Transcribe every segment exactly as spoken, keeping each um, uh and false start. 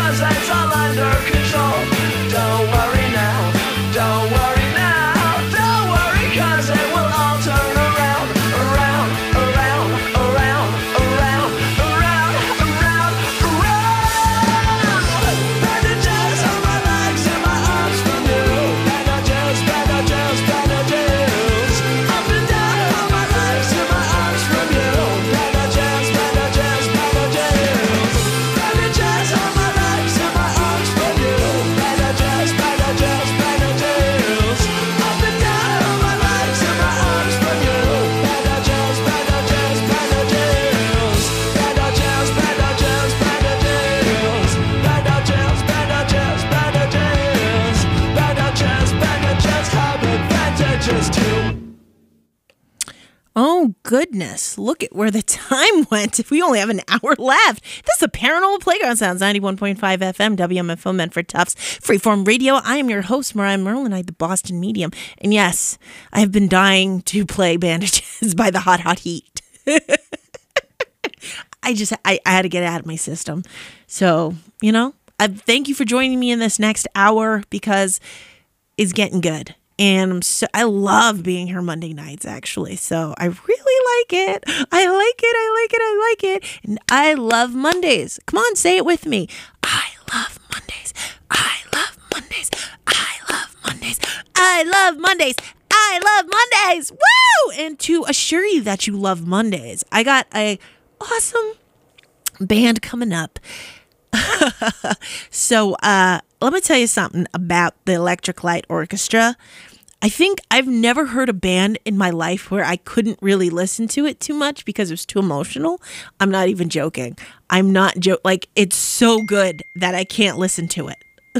cause it's all under control. Don't worry now, don't worry now, don't worry cause it will all turn around, around, around, around, around, around, around, around. Bandages on my legs and my arms from you. Bandages, bandages, bandages. Up and down on my legs and my arms from you. Bandages, bandages, bandages. Bandages on my legs and my arms from you. Bandages, bandages, bandages. Up and down on my legs and my arms from you. Bandages, bandages, bandages. Bandages, bandages, bandages. Bandages, bandages, bandages. Bandages, bandages have advantages too. Oh, goodness. Look at where the time went. If we only have an hour left. This is a Paranormal Playground Sounds, ninety-one point five F M, W M F O Medford Tufts, Freeform Radio. I am your host, Mariah Merlin, the Boston Medium. And yes, I have been dying to play Bandages by the Hot Hot Heat. I just, I, I had to get it out of my system. So, you know, I thank you for joining me in this next hour because it's getting good. And I'm so, I love being here Monday nights, actually. So I really like it. I like it. I like it. I like it. And I love Mondays. Come on, say it with me. I love Mondays. I love Mondays. I love Mondays. I love Mondays. I love Mondays. Woo! And to assure you that you love Mondays, I got a awesome band coming up. So uh, let me tell you something about the Electric Light Orchestra. I think I've never heard a band in my life where I couldn't really listen to it too much because it was too emotional. I'm not even joking. I'm not joking. Like, it's so good that I can't listen to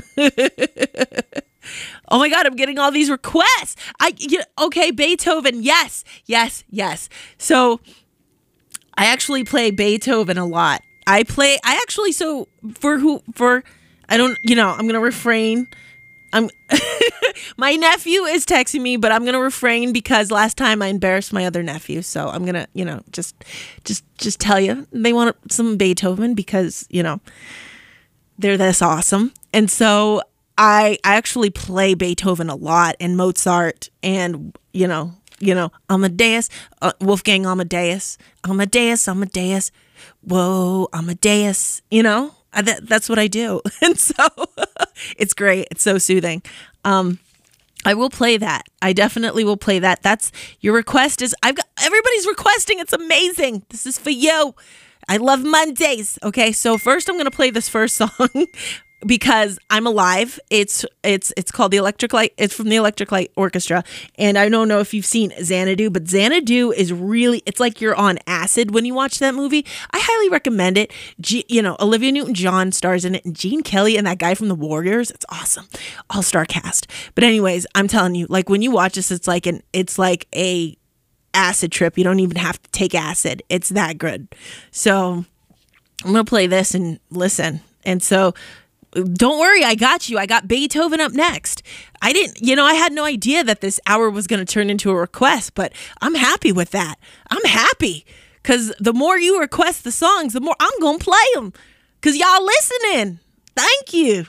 it. Oh my God, I'm getting all these requests. I you, okay, Beethoven. Yes, yes, yes. So I actually play Beethoven a lot. I play, I actually, so for who, for, I don't, you know, I'm going to refrain. I'm, my nephew is texting me, but I'm going to refrain because last time I embarrassed my other nephew. So I'm going to, you know, just, just, just tell you they want some Beethoven because, you know, they're this awesome. And so I, I actually play Beethoven a lot and Mozart and, you know, you know, Amadeus, uh, Wolfgang Amadeus, Amadeus, Amadeus. Whoa, Amadeus, you know, I, that, that's what I do. And so it's great. It's so soothing. Um, I will play that. I definitely will play that. That's your request is I've got everybody's requesting. It's amazing. This is for you. I love Mondays. Okay. So first I'm going to play this first song because I'm alive. It's it's it's called the Electric Light. It's from the Electric Light Orchestra. And I don't know if you've seen Xanadu, but Xanadu is really, it's like you're on acid when you watch that movie. I highly recommend it. G, you know, Olivia Newton-John stars in it and Gene Kelly and that guy from The Warriors. It's awesome. All-star cast. But anyways, I'm telling you, like when you watch this, it's like an it's like a acid trip. You don't even have to take acid. It's that good. So I'm going to play this and listen. And so don't worry, I got you. I got Beethoven up next. I didn't, you know, I had no idea that this hour was going to turn into a request, but I'm happy with that. I'm happy because the more you request the songs, the more I'm going to play them because y'all listening. Thank you.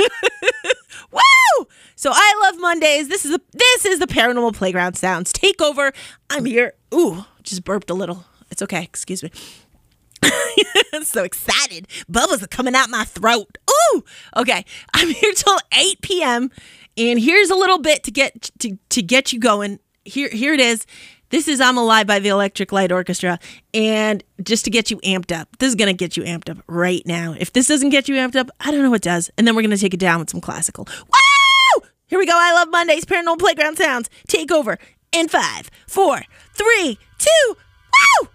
Woo! So I love Mondays. This is a, this is the Paranormal Playground Sounds Takeover. I'm here. Ooh, just burped a little. It's okay. Excuse me. I'm so excited. Bubbles are coming out my throat. Ooh. Okay. I'm here till eight p.m. And here's a little bit to get to, to get you going. Here, here it is. This is I'm Alive by the Electric Light Orchestra. And just to get you amped up. This is going to get you amped up right now. If this doesn't get you amped up, I don't know what does. And then we're going to take it down with some classical. Woo! Here we go. I love Mondays. Paranormal Playground Sounds. Take over in five, four, three, two, woo!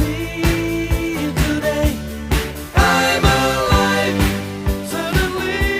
Today I'm alive, suddenly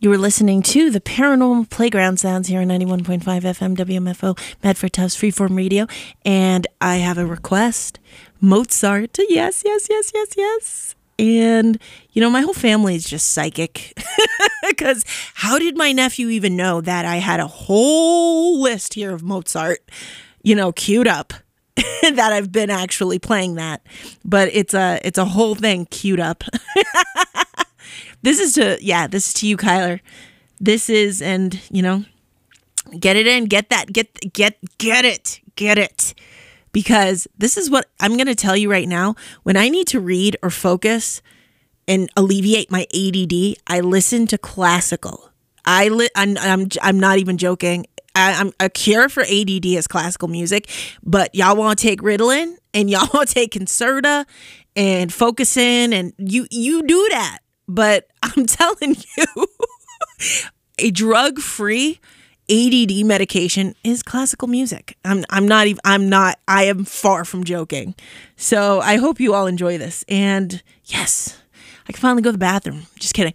You were listening to the Paranormal Playground Sounds here on ninety-one point five F M W M F O, Medford Tufts Freeform Radio. And I have a request. Mozart. Yes, yes, yes, yes, yes. And, you know, my whole family is just psychic. Because how did my nephew even know that I had a whole list here of Mozart, you know, queued up? That I've been actually playing that. But it's a, it's a whole thing queued up. This is to, yeah, this is to you, Kyler. This is, and, you know, get it in, get that, get, get, get it, get it. Because this is what I'm going to tell you right now. When I need to read or focus and alleviate my A D D, I listen to classical. I li- I'm, I'm, I'm not even joking. I, I'm a cure for A D D is classical music, but y'all want to take Ritalin and y'all want to take Concerta and Focusing, and you, you do that. But I'm telling you, a drug-free A D D medication is classical music. I'm I'm not even I'm not I am far from joking. So I hope you all enjoy this. And yes, I can finally go to the bathroom. Just kidding.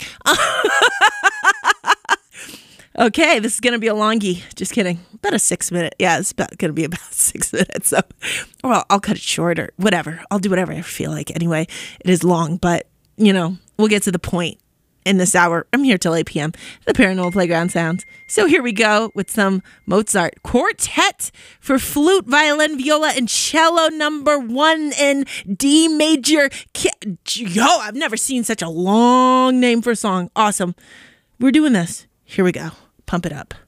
Okay, this is gonna be a longie. Just kidding. About a six minute. Yeah, it's about gonna be about six minutes. So, or I'll, I'll cut it short or whatever. I'll do whatever I feel like. Anyway, it is long, but you know, we'll get to the point in this hour. I'm here till eight p.m. The Paranormal Playground Sounds. So here we go with some Mozart Quartet for flute, violin, viola, and cello number one in D major. Yo, I've never seen such a long name for a song. Awesome. We're doing this. Here we go. Pump it up.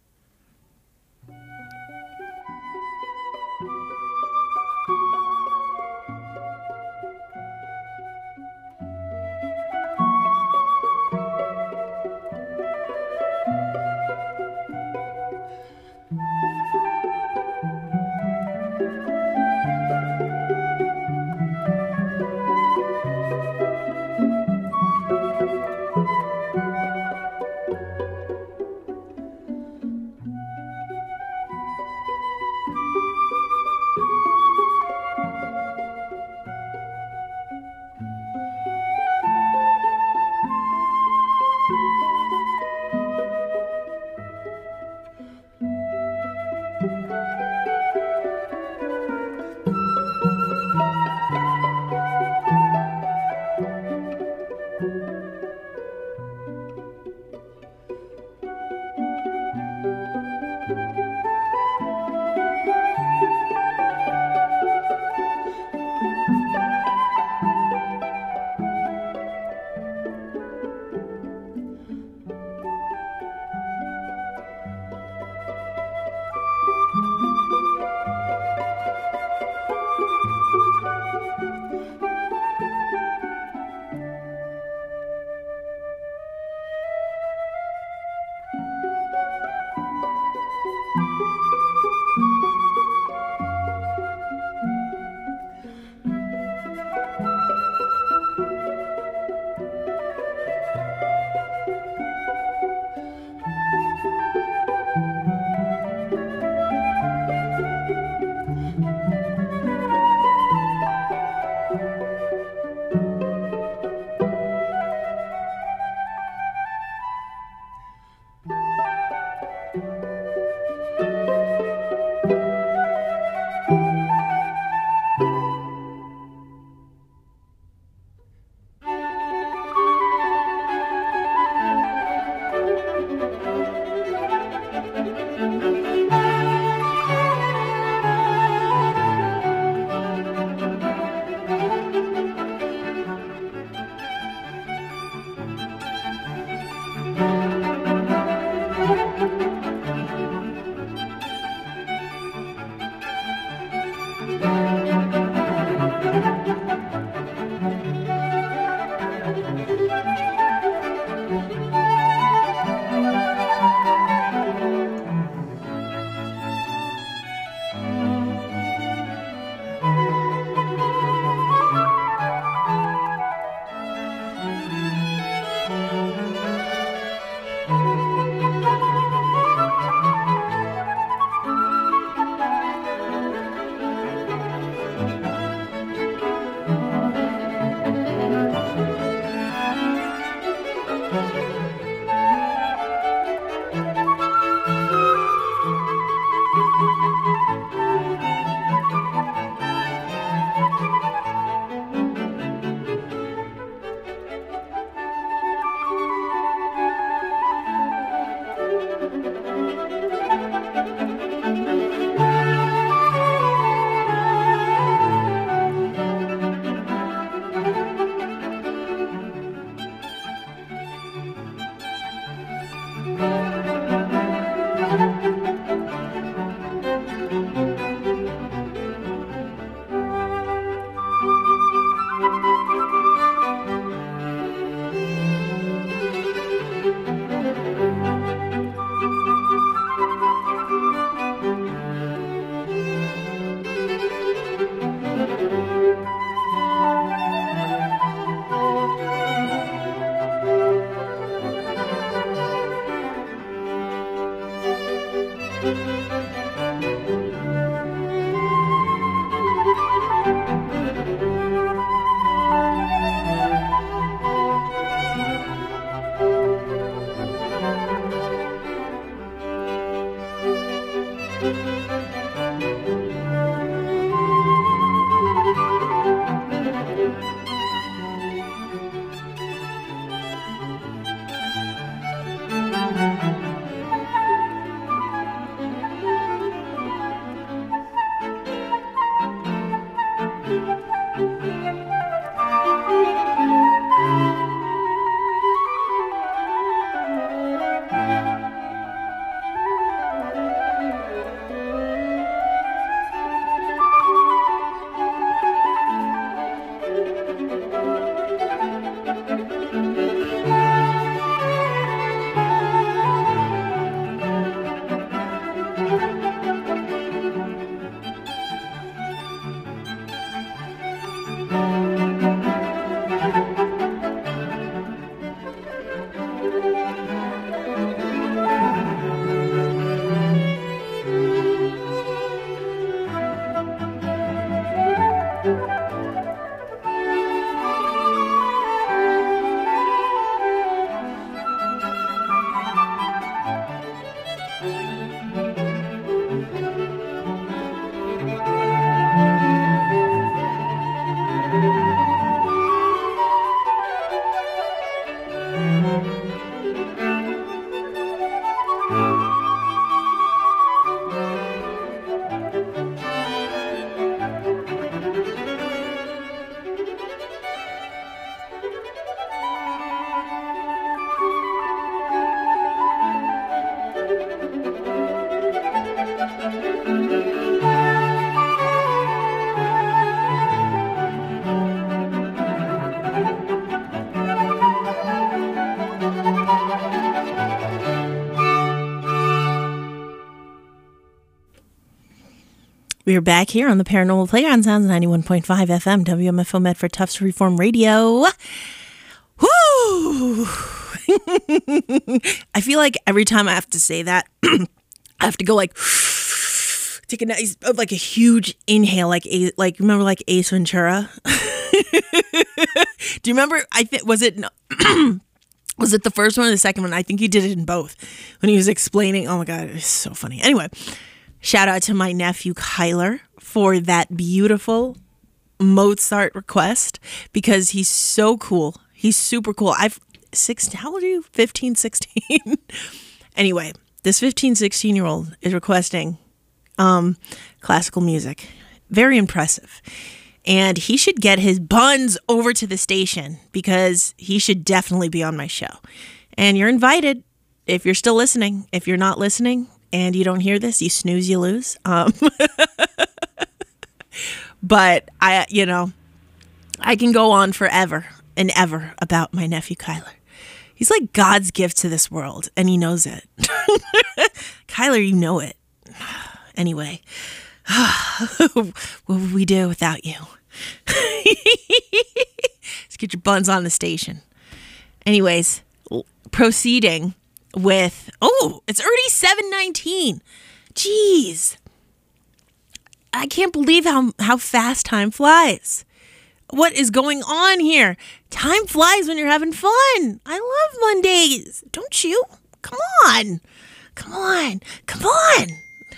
We are back here on the Paranormal Playground Sounds, ninety-one point five F M, W M F O Medford Tufts Reform Radio. Woo! I feel like every time I have to say that, I have to go like, take a nice, like a huge inhale, like, a, like remember like Ace Ventura? Do you remember, I think, was it, was it the first one or the second one? I think he did it in both when he was explaining. Oh my God, it's so funny. Anyway. Shout out to my nephew Kyler for that beautiful Mozart request because he's so cool. He's super cool. I've six. How old are you? fifteen, sixteen Anyway, this fifteen, sixteen year old is requesting um, classical music. Very impressive. And he should get his buns over to the station because he should definitely be on my show. And you're invited if you're still listening. If you're not listening, and you don't hear this, you snooze, you lose. Um, but I, you know, I can go on forever and ever about my nephew Kyler. He's like God's gift to this world, and he knows it. Kyler, you know it. Anyway, what would we do without you? Let's get your buns on the station. Anyways, proceeding with, oh, it's already seven nineteen. Jeez. I can't believe how, how fast time flies. What is going on here? Time flies when you're having fun. I love Mondays. Don't you? Come on. Come on. Come on.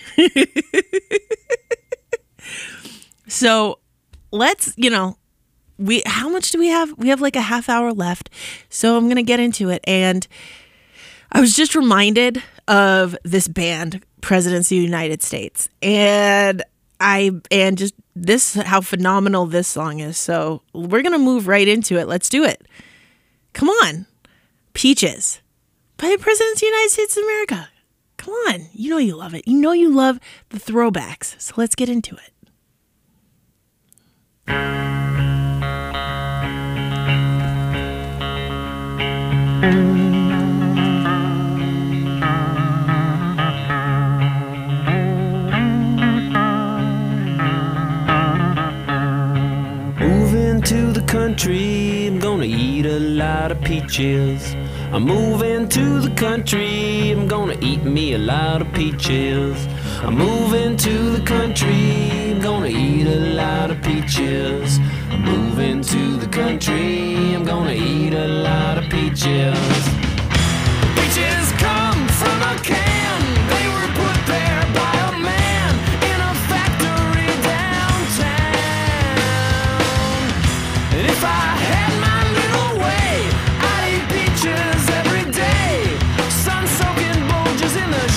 So let's, you know, we, how much do we have? We have like a half hour left. So I'm going to get into it. And I was just reminded of this band, Presidents of the United States, and I and just this how phenomenal this song is. So we're gonna move right into it. Let's do it. Come on, Peaches by the Presidents of the United States of America. Come on, you know you love it. You know you love the throwbacks. So let's get into it. To the country, I'm gonna eat a lot of peaches. I'm moving to the country, I'm gonna eat me a lot of peaches. I'm moving to the country, I'm gonna eat a lot of peaches. I'm moving to the country, I'm gonna eat a lot of peaches. Peaches come from a can, they were put there by a man in a factory downtown. And if I had my little way, I'd eat peaches every day. Sun-soaking bulges in the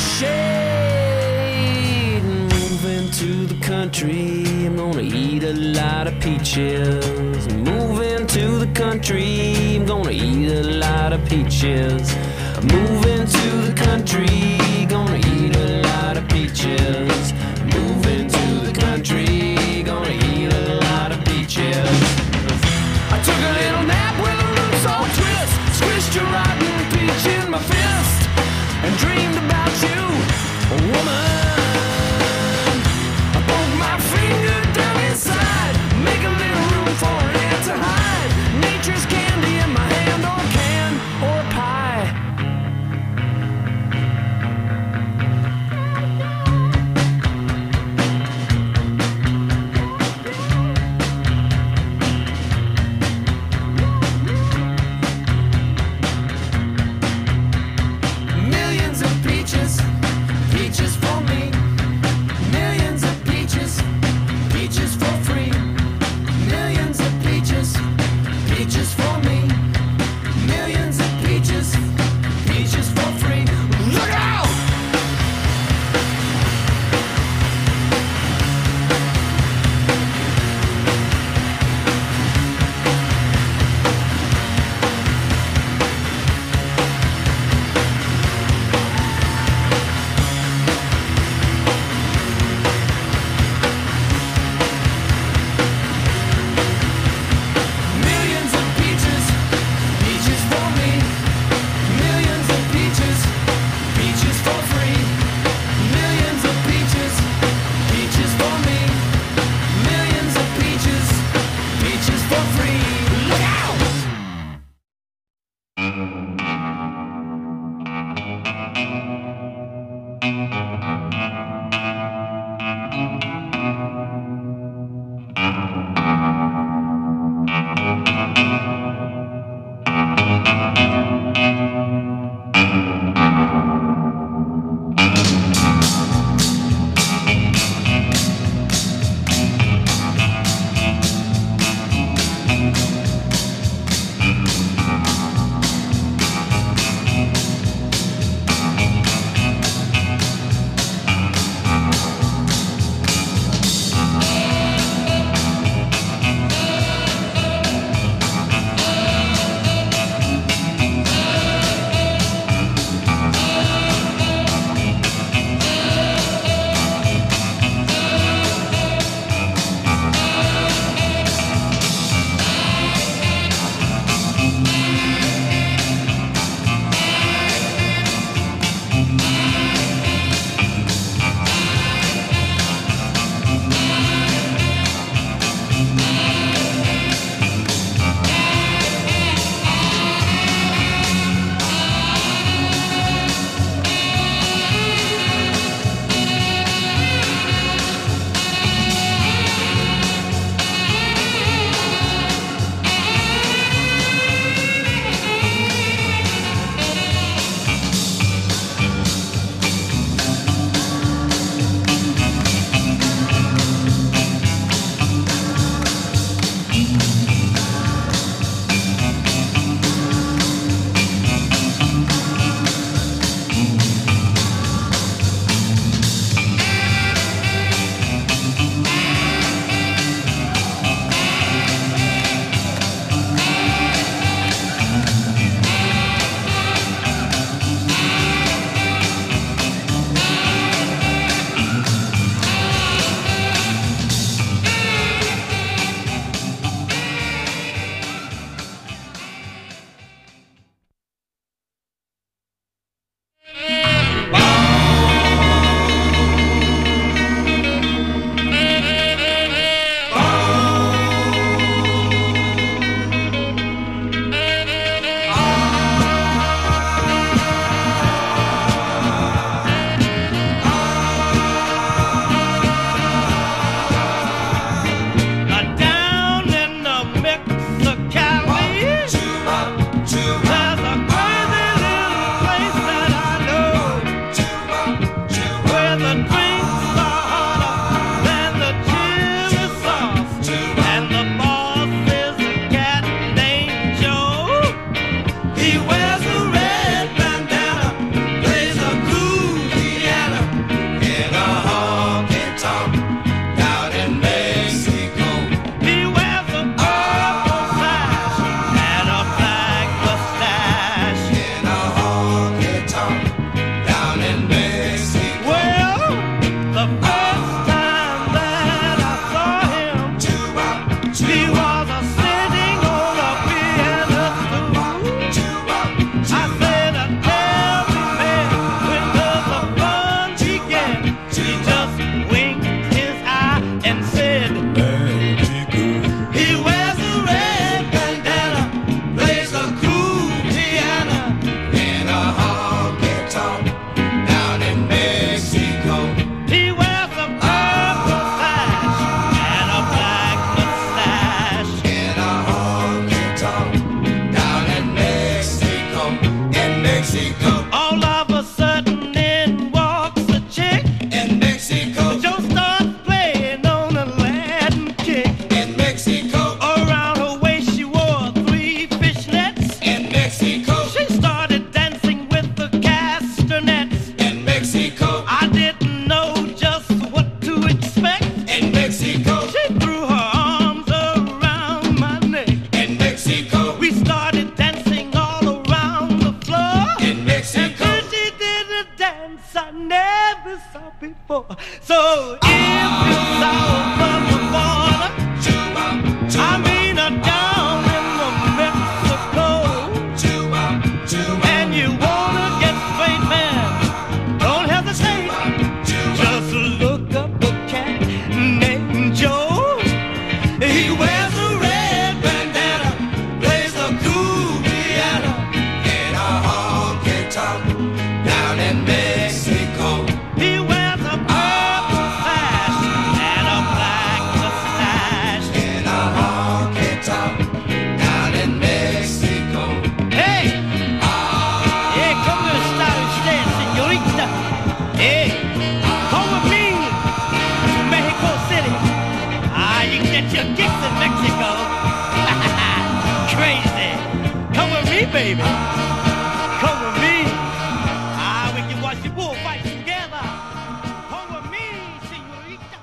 shade. Moving to the country, I'm gonna eat a lot of peaches. Moving to the country, I'm gonna eat a lot of peaches. Moving to the country, gonna eat a lot of peaches. Moving to the country, gonna eat a lot of peaches. I took a little nap with the roots all twist, squished a rotten peach in my fist, and dreamed about you, a woman. I poked my finger down inside, make a little room for an ant to hide. Nature's candy in my hand, or can, or pie. free. Look out! Mexico. baby. Come with me. Ah, we can watch the bullfights together. Come with me, señorita.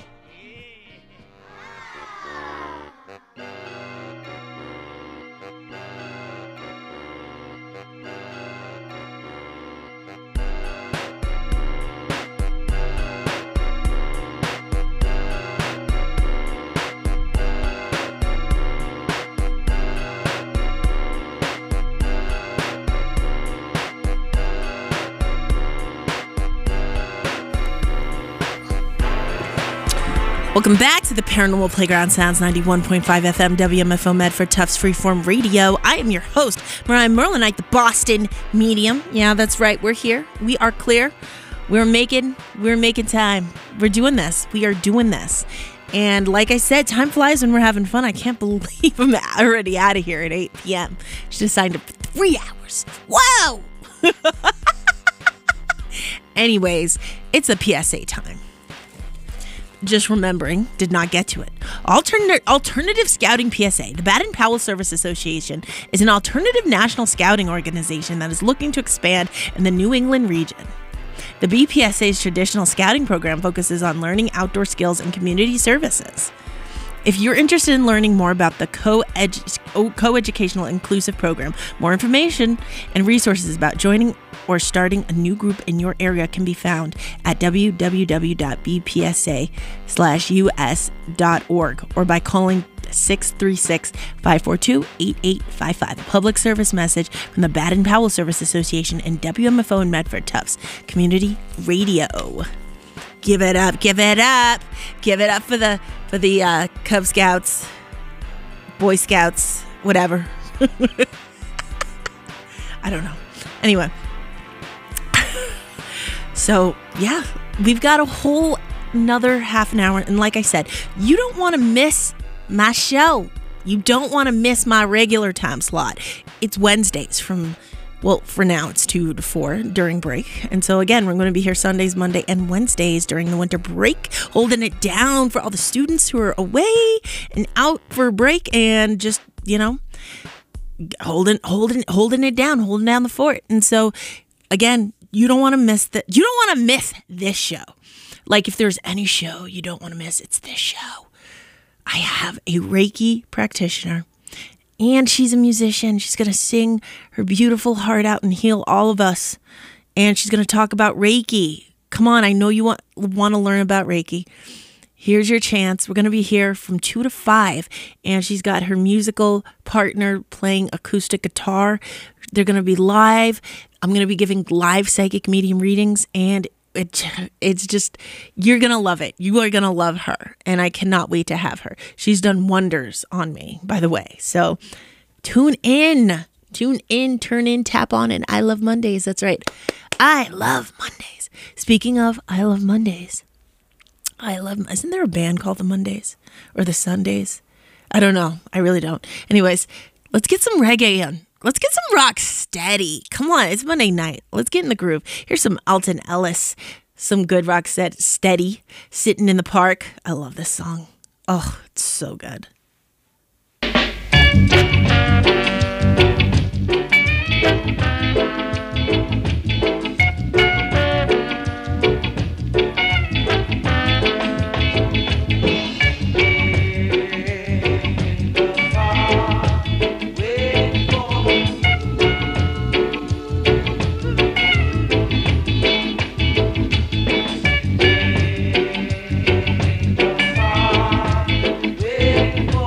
Welcome back to the Paranormal Playground Sounds, ninety-one point five F M, W M F O Medford, Tufts Freeform Radio. I am your host, Mariah Merlinite, the Boston medium. Yeah, that's right. We're here. We are clear. We're making, we're making time. We're doing this. We are doing this. And like I said, time flies when we're having fun. I can't believe I'm already out of here at eight p.m. Just signed up for three hours. Wow! Anyways, it's a P S A time. Just remembering, did not get to it. Alternate, Alternative Scouting P S A, the Baden-Powell Service Association, is an alternative national scouting organization that is looking to expand in the New England region. The B P S A's traditional scouting program focuses on learning outdoor skills and community services. If you're interested in learning more about the co-edu- co-educational inclusive program, more information and resources about joining or starting a new group in your area can be found at w w w dot b p s a slash u s dot org or by calling six three six, five four two, eight eight five five. A public service message from the Baden-Powell Service Association and W M F O and Medford Tufts Community Radio. Give it up, give it up, give it up for the for the uh, Cub Scouts, Boy Scouts, whatever. I don't know. Anyway, so yeah, we've got a whole another half an hour, and like I said, you don't want to miss my show. You don't want to miss my regular time slot. It's Wednesdays from. Well, for now, it's two to four during break. And so, again, we're going to be here Sundays, Monday, and Wednesdays during the winter break, holding it down for all the students who are away and out for a break and just, you know, holding holding, holding it down, holding down the fort. And so, again, you don't want to miss the, you don't want to miss this show. Like, if there's any show you don't want to miss, it's this show. I have a Reiki practitioner. And she's a musician. She's going to sing her beautiful heart out and heal all of us. And she's going to talk about Reiki. Come on, I know you want, want to learn about Reiki. Here's your chance. We're going to be here from two to five. And she's got her musical partner playing acoustic guitar. They're going to be live. I'm going to be giving live psychic medium readings. And It, it's just, you're going to love it. You are going to love her. And I cannot wait to have her. She's done wonders on me, by the way. So tune in, tune in, turn in, tap on, and I Love Mondays. That's right. I Love Mondays. Speaking of I Love Mondays, I love, isn't there a band called the Mondays or the Sundays? I don't know. I really don't. Anyways, let's get some reggae on. Let's get some rock steady. Come on, it's Monday night. Let's get in the groove. Here's some Alton Ellis, some good rock set steady, Sitting in the Park. I love this song. Oh, it's so good. Waiting for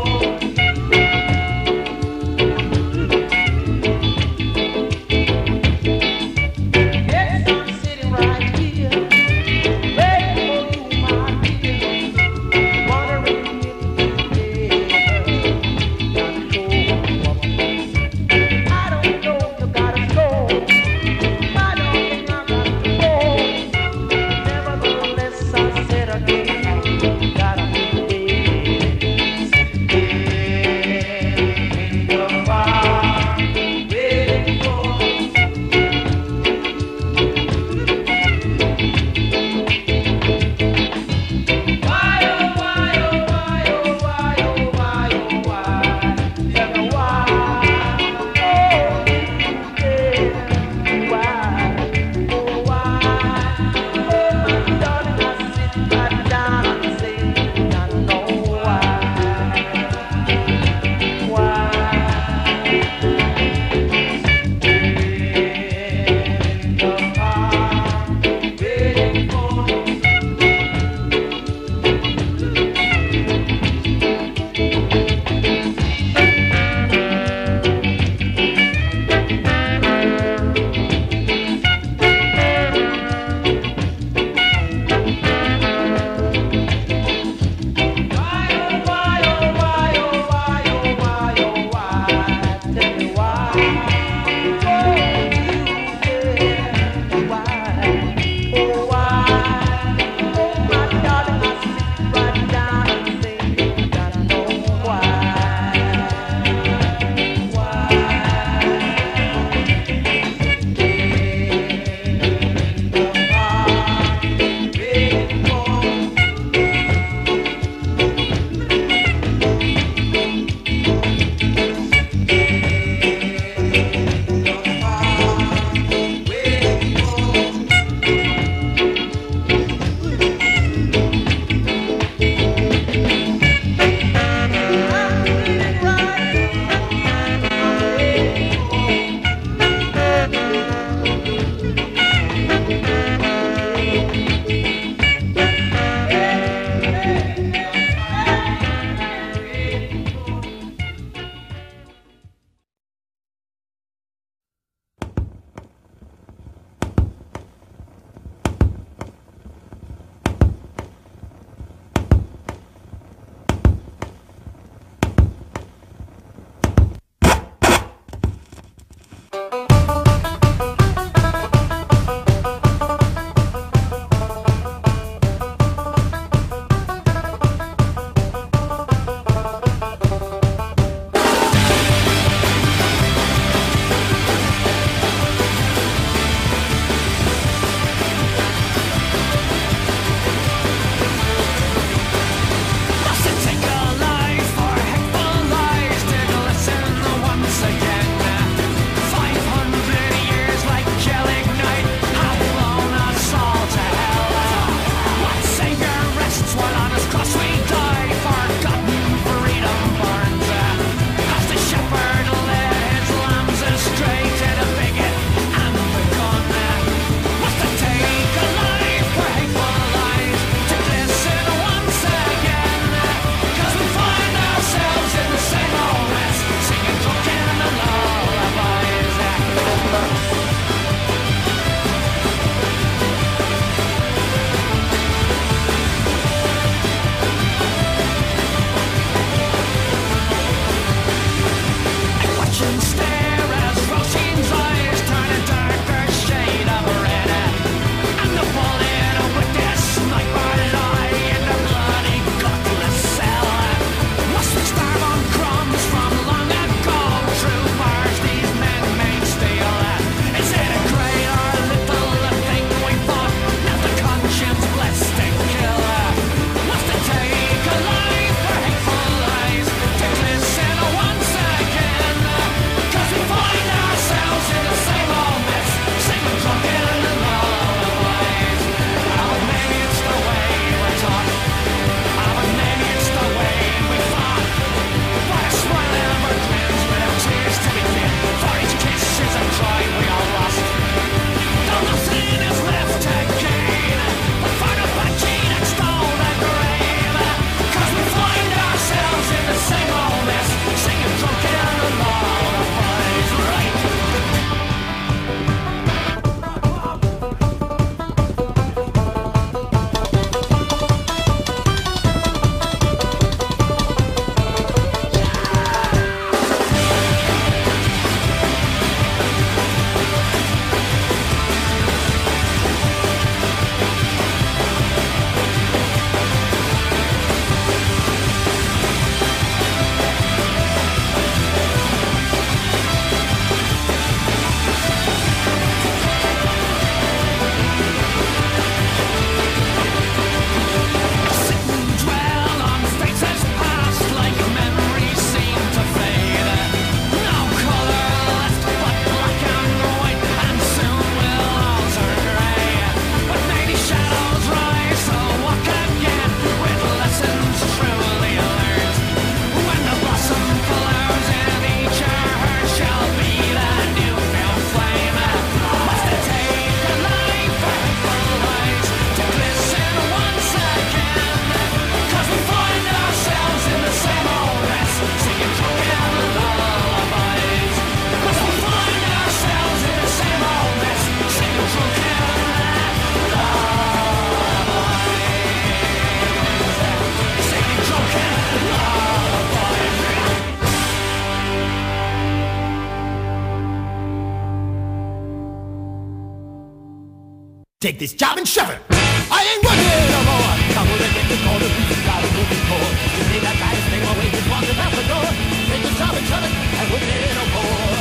Take this job and shove it. I ain't working here no more. Come on and get the call to be the job I'm looking for. You see that guy staying away, just walking out the door. Take this job and shove it. I ain't working here no more.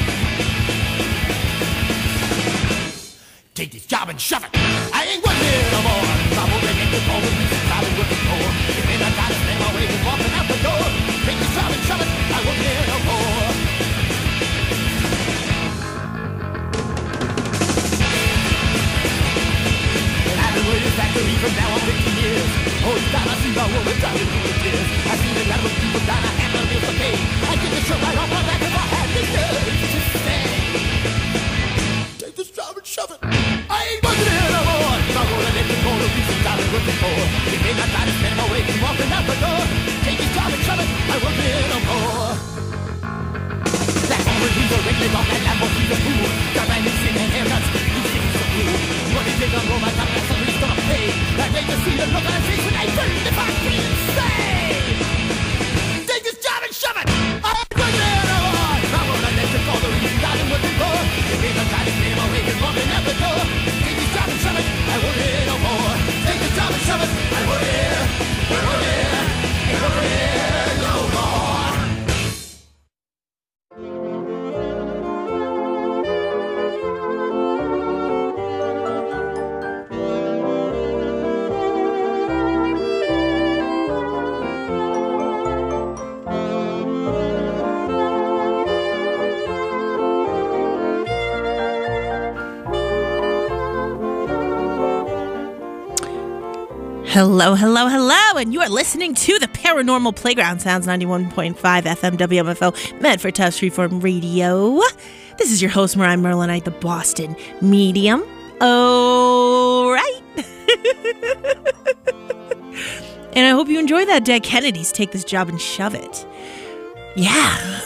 Take this job and shove it. I ain't working here no more. Come on and get the call to be the job I'm looking for. You see that guy staying away, just walking out the door. Take this job and shove it. I ain't working here no more. Factory from now on fifty years. Oh, God, I see my woman driving through the tears. I see the lot of people down a hammer bills to pay. I get the shirt right off my back if I had the nerve to stay. Take this job and shove it. I ain't working here no more. I'm gonna let you go to be some job I'm looking for. You may not try to stand away from walking out the door. Take this job and shove it. I work here no more. That woman who's a regular off that Lambo, she's a fool. Got my lips in her haircuts. These things so cool. What is it on roll my tongue? Somebody's gonna pay. I hate to see the look on her face when I burn the factory and say, take this job and shove it. I ain't working here no more. I'm gonna let you go the reason I didn't work before. You may not try to stay away from walking out the door. Take this job and shove it. I won't hear no more. Take this job and shove it. I won't hear. I won't hear. I won't hear no more. Hello, hello, hello, and you are listening to the Paranormal Playground Sounds ninety-one point five F M W M F O, Medford Tufts Freeform Radio. This is your host, Mariah Merlinite, the Boston Medium. All right. And I hope you enjoy that Dead Kennedys Take This Job and Shove It. Yeah.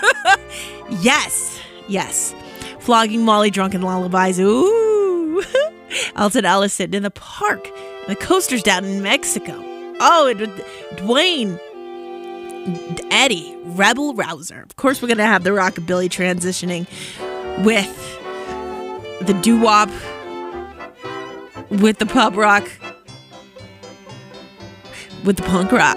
Yes. Yes. Flogging Molly, Drunken Lullabies. Ooh. Alton Ellis sitting in the park. The coaster's down in Mexico. Oh, and Dwayne, Eddie, Rebel Rouser. Of course, we're going to have the rockabilly transitioning with the doo-wop, with the pub rock, with the punk rock.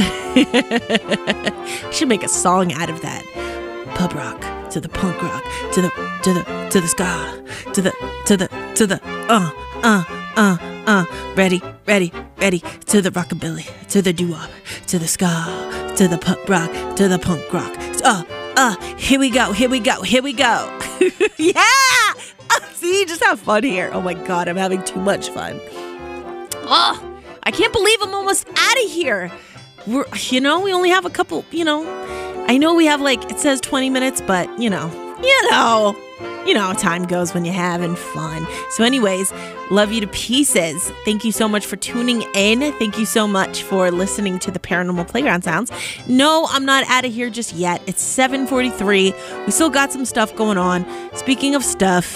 I should make a song out of that. Pub rock to the punk rock to the to the to the ska to the to the to the uh uh uh. Uh, ready, ready, ready, to the rockabilly, to the doo-wop, to the ska, to the punk rock, to the punk rock. Uh, uh, here we go, here we go, here we go. Yeah! Uh, see, just have fun here. Oh my God, I'm having too much fun. Oh, I can't believe I'm almost out of here. We're, you know, we only have a couple, you know, I know we have like, it says twenty minutes, but, you know, you know. You know how time goes when you're having fun. So anyways, love you to pieces. Thank you so much for tuning in. Thank you so much for listening to the Paranormal Playground Sounds. No, I'm not out of here just yet. It's seven forty-three. We still got some stuff going on. Speaking of stuff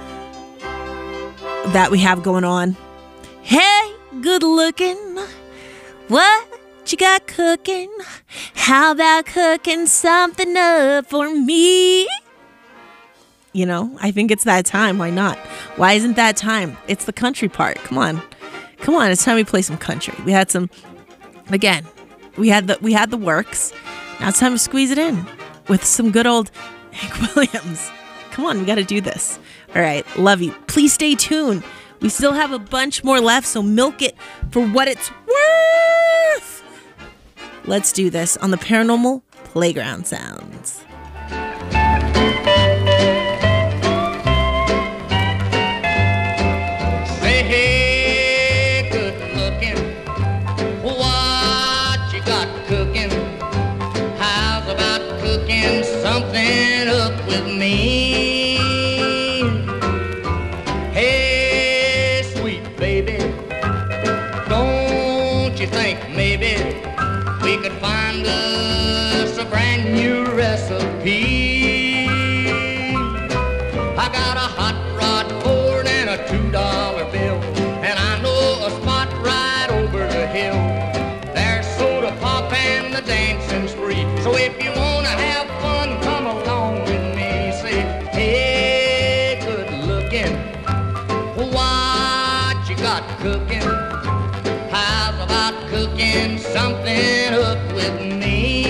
that we have going on. Hey, good looking. What you got cooking? How about cooking something up for me? You know, I think it's that time. Why not? Why isn't that time? It's the country part. Come on. Come on. It's time we play some country. We had some, again, we had the we had the works. Now it's time to squeeze it in with some good old Hank Williams. Come on, we got to do this. All right. Love you. Please stay tuned. We still have a bunch more left, so milk it for what it's worth. Let's do this on the Paranormal Playground Sounds. Hey, good looking, what you got cooking? How's about cooking something up with me? Hey, sweet baby, don't you think maybe we could find us a brand new recipe? I got a hot rod board and a two dollar bill, and I know a spot right over the hill. There's soda pop and the dancing spree. So if you wanna have fun, come along with me. Say, hey, good looking, why cooking? How's about cooking something up with me?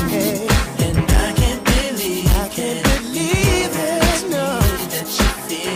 Feel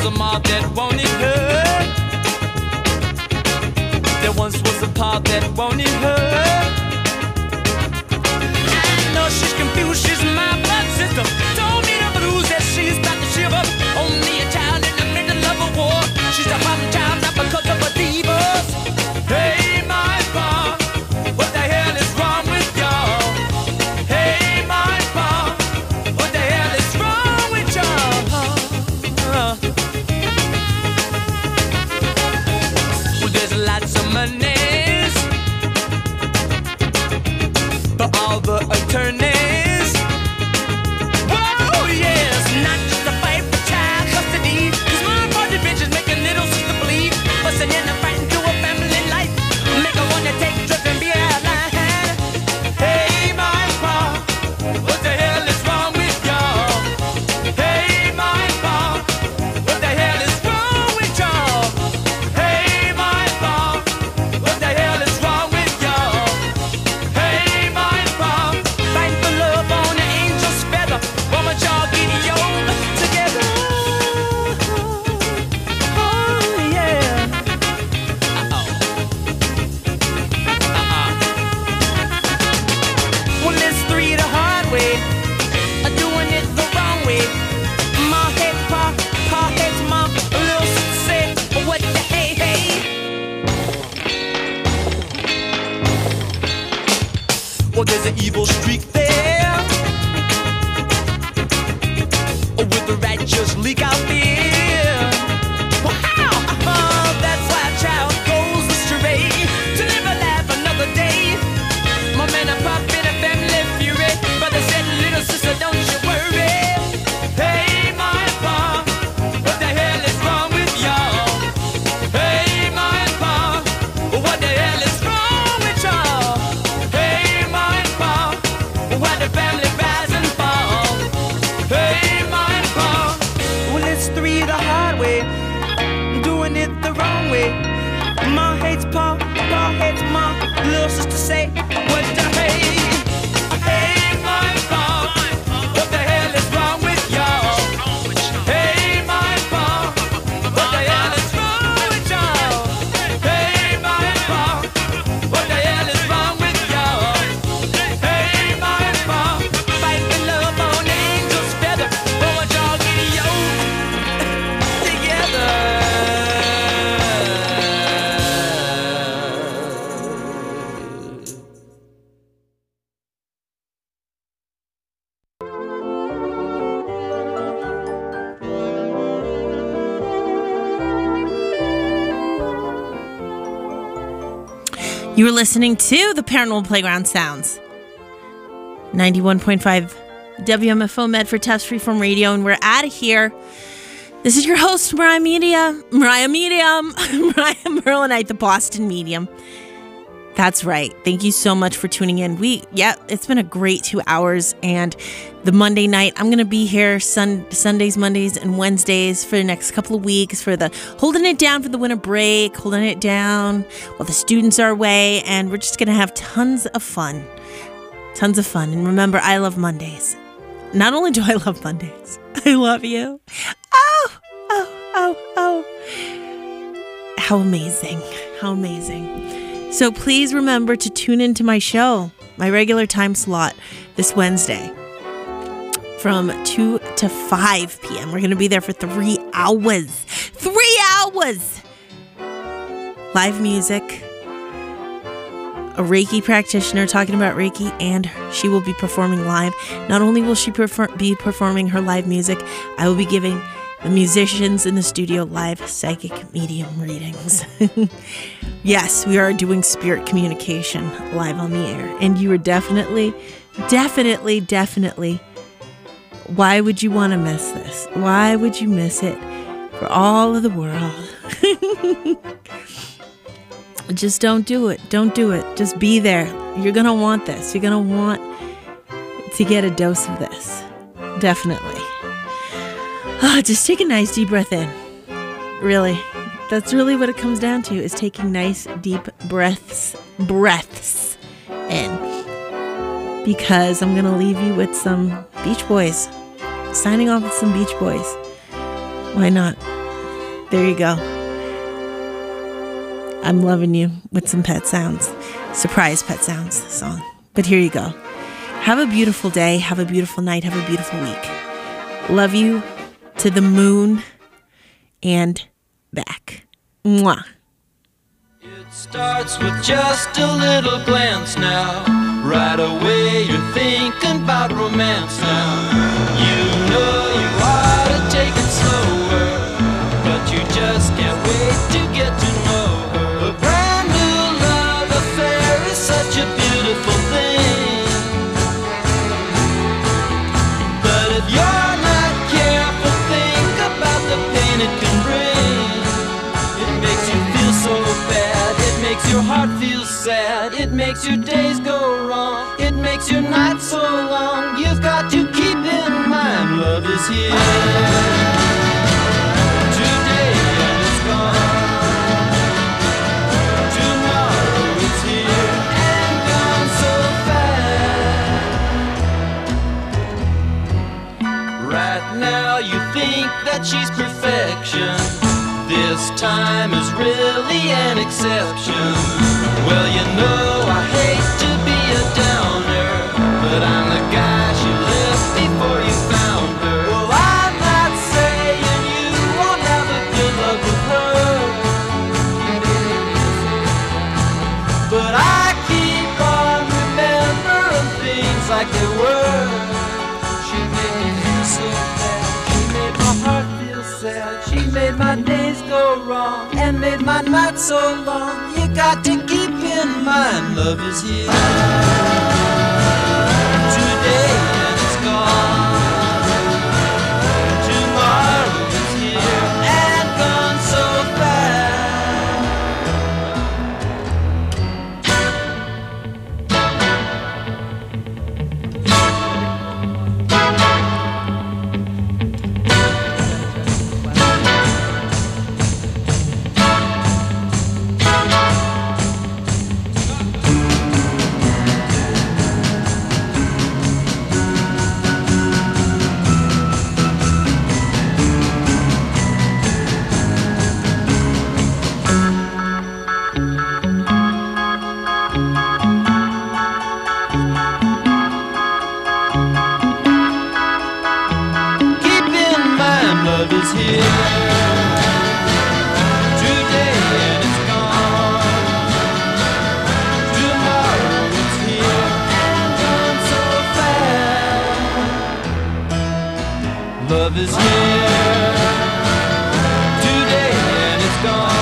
them all that wanted her. There once was a part that wanted her. I know she's confused, she's my blood sister. Told me the blues that she's about to shiver. Only a child in the middle of a war. She's a hot child, not because of her divas. Hey, my pa, what the hell is wrong with y'all? Hey, my pa, what the hell is wrong with y'all? Well, there's lots of monies for all the attorneys. Whoa, yes, not just a fight for child custody. 'Cause my party bitch is making little sister bleed. Busting in and fighting to a family life. Make her wanna take drugs and be out line. Hey, my pa, what the hell is wrong with y'all? Hey, my pa, what the hell is wrong with y'all? Hey, my pa, what the hell is wrong with y'all? Hey, my pa, fight for love on an angel's feather. Why don't y'all get young together? Oh, yeah. Well, it's three the hard way, uh, doing it the wrong way. My head, pa, pa head's mom, little sister said, what the hey, hey. Well, there's an evil streak there, oh, with the righteous leak out there. Wow, uh-huh, that's why a child goes astray. To live a life another day. My man and pop in a family fury. Brother said, little sister, don't you worry. Hey, my pa, what the hell is wrong with y'all? Hey, my pa, what the hell is wrong with y'all? Hey, my pa, why the family rise and fall? Hey, my pa, well, it's three the hard way, doing it the wrong way. Ma hates pa, pa hates ma. Little sister say, what the hey? Hey, my pa, what the hell is wrong with y'all? Hey, my pa, what the hell is wrong with y'all? Hey, my pa, what the hell is wrong with y'all? Hey, my pa, fight for love on an angel's feather. Why don't y'all get young together? You were listening to the Paranormal Playground Sounds. ninety-one point five W M F O Medford Tufts Freeform Radio, and we're out of here. This is your host, Mariah Media. Mariah Medium. Mariah Merlinite, the Boston Medium. That's right. Thank you so much for tuning in. We, yeah, it's been a great two hours. And the Monday night, I'm going to be here sun, Sundays, Mondays, and Wednesdays for the next couple of weeks for the holding it down for the winter break, holding it down while the students are away. And we're just going to have tons of fun. Tons of fun. And remember, I love Mondays. Not only do I love Mondays, I love you. Oh, oh, oh, oh. How amazing. How amazing. So please remember to tune into my show, my regular time slot this Wednesday from two to five p.m. We're going to be there for three hours. Three hours! Live music, a Reiki practitioner talking about Reiki, and she will be performing live. Not only will she prefer- be performing her live music, I will be giving the musicians in the studio live psychic medium readings. Yes, we are doing spirit communication live on the air. And you are definitely, definitely, definitely, why would you want to miss this? Why would you miss it for all of the world? Just don't do it. Don't do it. Just be there. You're going to want this. You're going to want to get a dose of this. Definitely. Oh, just take a nice deep breath in. Really. That's really what it comes down to, is taking nice deep breaths, breaths in. Because I'm going to leave you with some Beach Boys. Signing off with some Beach Boys. Why not? There you go. I'm loving you with some pet sounds. Surprise pet sounds song. But here you go. Have a beautiful day. Have a beautiful night. Have a beautiful week. Love you to the moon and back. Mwah. It starts with just a little glance now. Right away you're thinking about romance now. You know you ought to take it slower, but you just can't wait to get to know her. A brand new love affair is such a beautiful thing. But if you're not careful, think about the pain it can bring. It makes you feel so bad, it makes your heart feel sad, it makes your days go wrong, it makes your nights so long. You've got to keep in mind love is here today and it's gone. Tomorrow it's here and gone so fast. Right now you think that she's perfection. This time is really an exception. Well, you know I hate to be a downer, but I'm the guy she left before you found her. Well, I'm not saying you won't have a good luck with her, but I keep on remembering things like they were. She made me feel so bad, she made my heart feel sad, she made my days go wrong and made my nights so long. You got to keep in mind love is here today and it's gone. Tomorrow is here and gone so fast. Keep in mind love is here today and it's gone. Tomorrow it's here and gone so fast. Love is here today and it's gone.